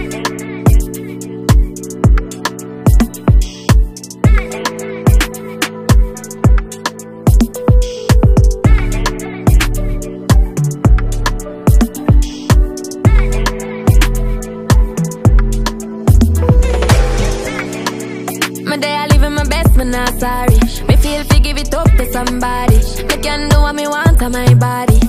My day I living my best, but not sorry. Me feel fi give it up to somebody. Me can do what me want to my body.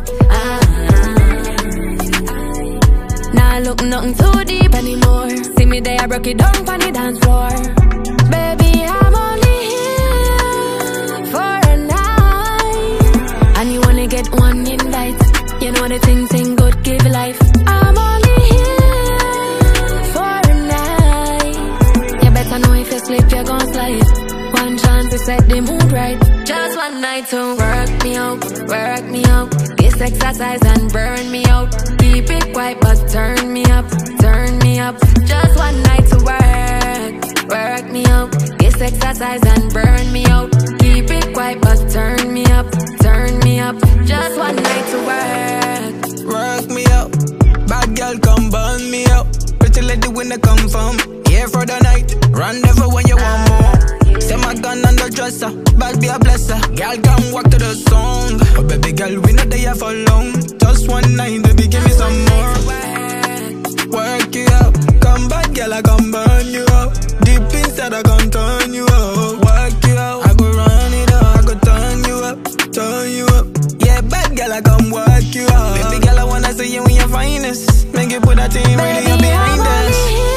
Nah look nothing too deep anymore. See me there, I broke it down on the dance floor. Baby, I'm only here for a night, and you only get one invite. You know the thing good give life. I'm only here for a night. You better know if you slip, you're gon' slide. One chance to set the mood right. Just one night to work me out, work me out. This exercise and burn me out. Keep it quiet but turn me up, turn me up. Just one night to work me out. This exercise and burn me out. Keep it quiet but turn me up, turn me up. Just one night to work me out. Bad girl come burn me out. Pretty lady when they come from here for the night. Rendezvous when you want more. Say my gun on the dresser, bad be a blesser. Girl come walk to the song. Oh baby girl we not there for long. Just one night baby give me some more. Work you out. Come back girl I come burn you out. Deep inside I come turn you out. Work you out. I go run it up, I go turn you up, turn you up. Yeah bad girl I come work you out. Baby girl I wanna see you in your finest. Make you put that thing really up behind us.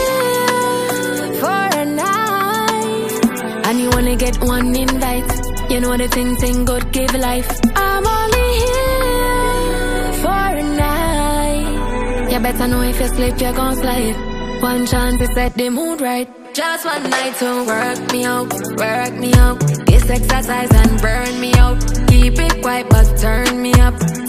And you only get one invite. You know the thing good give life. I'm only here for a night. You better know if you slip, you're gon' slide. One chance to set the mood right. Just one night to work me out, work me out. This exercise and burn me out. Keep it quiet but turn me up,